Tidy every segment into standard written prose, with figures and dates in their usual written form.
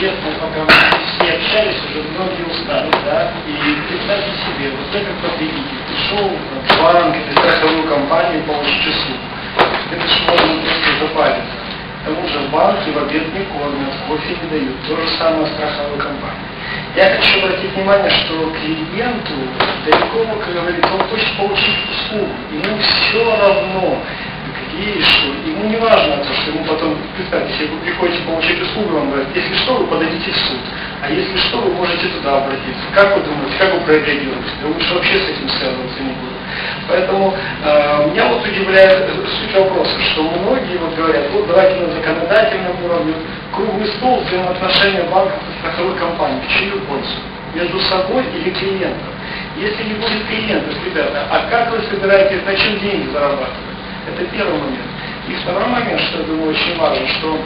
интересно, пока мы все общались, уже многие устали, да, и представьте себе, вот вы как потребитель пришел в банк или страховую компанию получить услугу. Это же можно просто запариться. К тому же банки в обед не кормят, кофе не дают. То же самое страховой компании. Я хочу обратить внимание, что клиенту далеко, как говорится, он хочет получить услугу. Ему все равно, какие что. Ему не важно, что ему потом, представьте, если вы приходите получить услугу, вам говорят, если что, вы подадите в суд. А если что, вы можете туда обратиться. Как вы думаете, как вы прореагируете? Да лучше вообще с этим связываться не буду. Поэтому меня вот удивляет суть вопроса, что многие вот говорят, вот давайте на законодательном уровне круглый стол взаимоотношения банков и страховых компаний, в чью пользу? Между собой или клиентом? Если не будет клиентов, ребята, а как вы собираетесь, на чем деньги зарабатывать? Это первый момент. И второй момент, что я думаю очень важно, что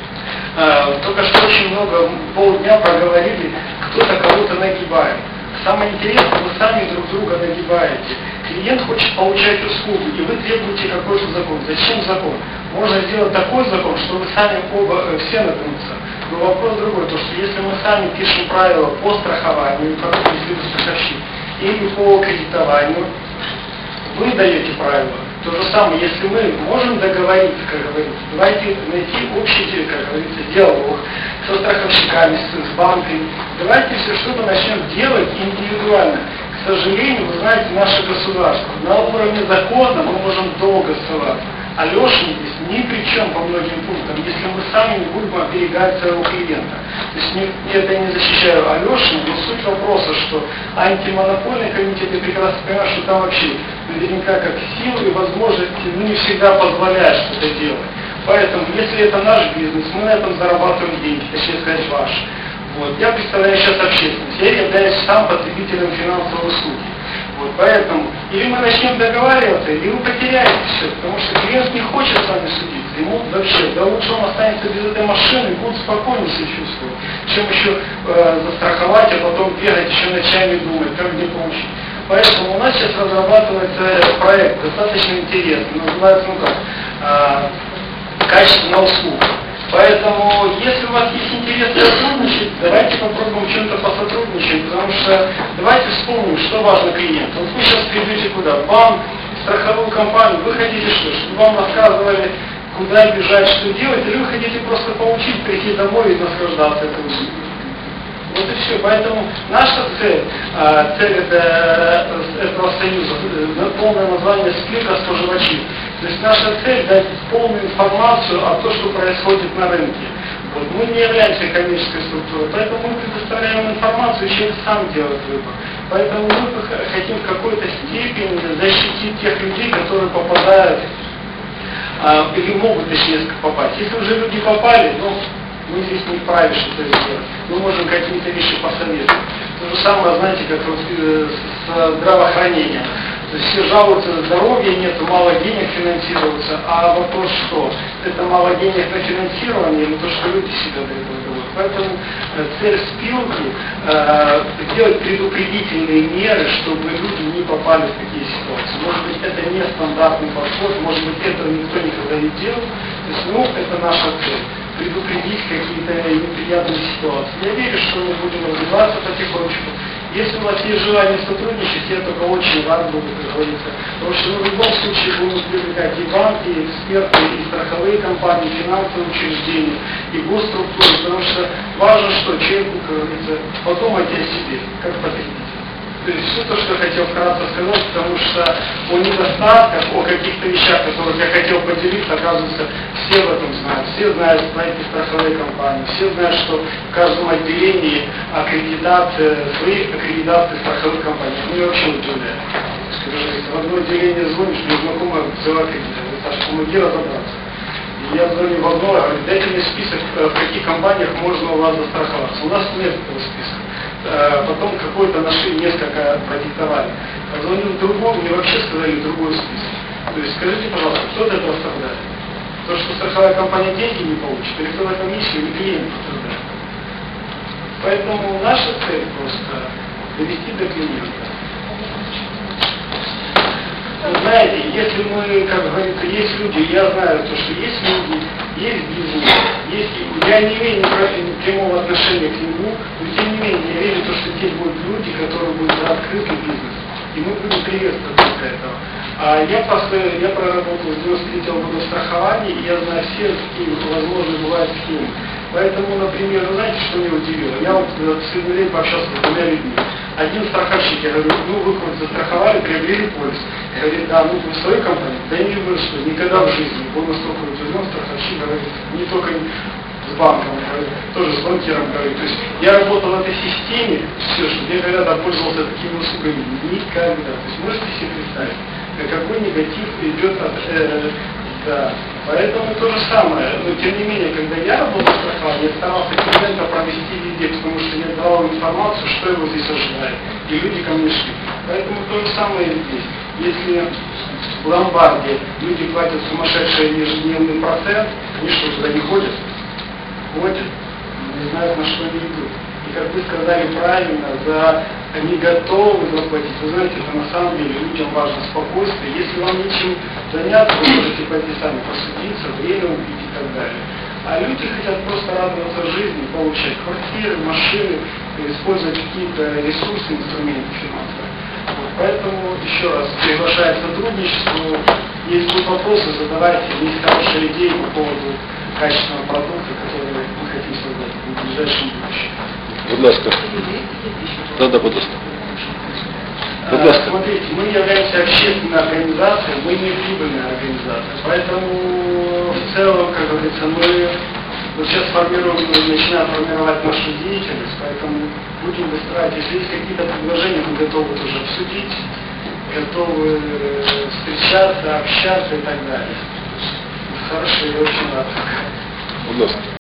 только что очень много, полдня проговорили, кто-то кого-то нагибает. Самое интересное, вы сами друг друга нагибаете. Клиент хочет получать услугу, и вы требуете какой-то закон. Зачем закон? Можно сделать такой закон, что вы сами оба все нагнутся. Но вопрос другой, то что если мы сами пишем правила по страхованию, как если вы страховщик, или по кредитованию, вы даете правила. То же самое, если мы можем договориться, как говорится, давайте найти общий, как говорится, диалог со страховщиками, с банками, давайте все что-то начнем делать индивидуально. К сожалению, вы знаете, наше государство, на уровне закона мы можем долго ссылаться. Алешин здесь ни при чем по многим пунктам, если мы сами не будем оберегать своего клиента. То есть это я не защищаю Алешина, но суть вопроса, что антимонопольный комитет, я прекрасно понимаю, что там вообще наверняка как силы и возможности не всегда позволяют что-то делать. Поэтому, если это наш бизнес, мы на этом зарабатываем деньги, точнее сказать, ваш. Вот. Я представляю сейчас общественность, я являюсь сам потребителем финансовой услуги. Вот, поэтому, или мы начнем договариваться, или вы потеряете все, потому что клиент не хочет с вами судиться, ему вообще, да лучше он останется без этой машины и будет спокойно себя чувствовать, чем еще застраховать, а потом бегать еще ночами думать, как где получить. Поэтому у нас сейчас разрабатывается проект, достаточно интересный, называется, качественная услуга. Поэтому, если у вас есть интерес сотрудничать, давайте попробуем чем-то посотрудничать, потому что давайте вспомним, что важно клиенту. Вот вы сейчас придете куда? В банк, в страховую компанию, вы хотите что? Чтобы вам рассказывали, куда бежать, что делать, или вы хотите просто получить, прийти домой и наслаждаться этой услугой? Вот и все. Поэтому наша цель этого союза, полное название «Спилка споживачей». То есть наша цель дать полную информацию о том, что происходит на рынке. Вот. Мы не являемся коммерческой структурой, поэтому мы предоставляем информацию, и человек сам делает выбор. Поэтому мы хотим в какой-то степени защитить тех людей, которые попадают, или могут, точнее, попасть. Если уже люди попали, мы здесь не вправе что-то сделать. Мы можем какие-то вещи посоветовать. То же самое, знаете, как вот с здравоохранением. То есть все жалуются, здоровья нет, мало денег финансируется. А вопрос что? Это мало денег на финансирование или то, что люди себя до этого делают? Поэтому цель спилки делать предупредительные меры, чтобы люди не попали в такие ситуации. Может быть, это не стандартный подход, может быть, этого никто никогда не делал. То есть, это наша цель. Предупредить какие-то неприятные ситуации. Я верю, что мы будем развиваться потихонечку. Если у вас есть желание сотрудничать, я только очень рад буду, как говорится. Потому что мы в любом случае будем привлекать и банки, и эксперты, и страховые компании, и финансовые учреждения, и госструктуры. Потому что важно, что человеку, как говорится, подумать о себе, как потребитель. То есть все то, что я хотел вкратце сказать, потому что о недостатках, о каких-то вещах, которых я хотел поделиться, оказывается, все в этом знают. Все знают про эти страховые компании, все знают, что в каждом отделении свои аккредитации страховых компаний. Мне вообще удивляет. В одно отделение звонишь, мне знакомая взяла кредит. Саша, помоги разобраться. И я звоню в одно, говорю, дайте мне список, в каких компаниях можно у вас застраховаться. У нас нет этого списка. Потом какой-то нашли, несколько продиктовали. Позвонил в другому, мне вообще сказали другой список. То есть скажите, пожалуйста, кто это оставляет? То, что страховая компания деньги не получит, или кто на комиссию, или клиент пострадает. Поэтому наша цель просто довести до клиента. Вы знаете, если мы, как говорится, есть люди, я знаю, то, что есть люди, есть бизнес, есть, я не имею прямого отношения к нему, но тем не менее я верю, то, что здесь будут люди, которые будут за открытый бизнес. И мы будем приветствовать этого. Я проработал с 93-го года в страховании, и я знаю все, какие возможные бывают схемы. Поэтому, например, вы знаете, что меня удивило? Я вот в средний день пообщался с двумя людьми. Один страховщик, я говорю, ну вы хоть застраховали, приобрели полис. Я говорю, да, ну вы в своей компании? Да не вы что, никогда в жизни. Был настолько удивлен, страховщик говорит, не только с банком, говорит, тоже с банкиром говорит. То есть я работал в этой системе, все, что я когда-то пользовался такими услугами, никогда. То есть можете себе представить, какой негатив идет от... да. Поэтому то же самое, но тем не менее, когда я работал в страховании, я старался клиента провести везде, потому что я давал информацию, что его здесь ожидает, и люди ко мне шли. Поэтому то же самое и здесь. Если в ломбарде люди платят сумасшедший ежедневный процент, они что, туда не ходят? Ходят, не знают, на что они идут. И как вы сказали правильно, они готовы заплатить. Вы знаете, это на самом деле людям важно спокойствие. Если вам нечем заняться, вы можете пойти сами посудиться, время убить и так далее. А люди хотят просто радоваться жизни, получать квартиры, машины, использовать какие-то ресурсы, инструменты финансовые. Вот, поэтому еще раз приглашаю к сотрудничеству. Если будут вопросы, задавайте. Есть хорошие идеи по поводу качественного продукта, который мы хотим создать в ближайшем будущем. Будь ласка. Да, будь ласка. Смотрите, мы являемся общественной организацией, мы не прибыльная организация. Поэтому в целом, как говорится, мы вот сейчас начинаем формировать нашу деятельность, поэтому будем выстраивать. Если есть какие-то предложения, мы готовы тоже обсудить, готовы встречаться, общаться и так далее. Хорошо, я очень рад. Будь ласка.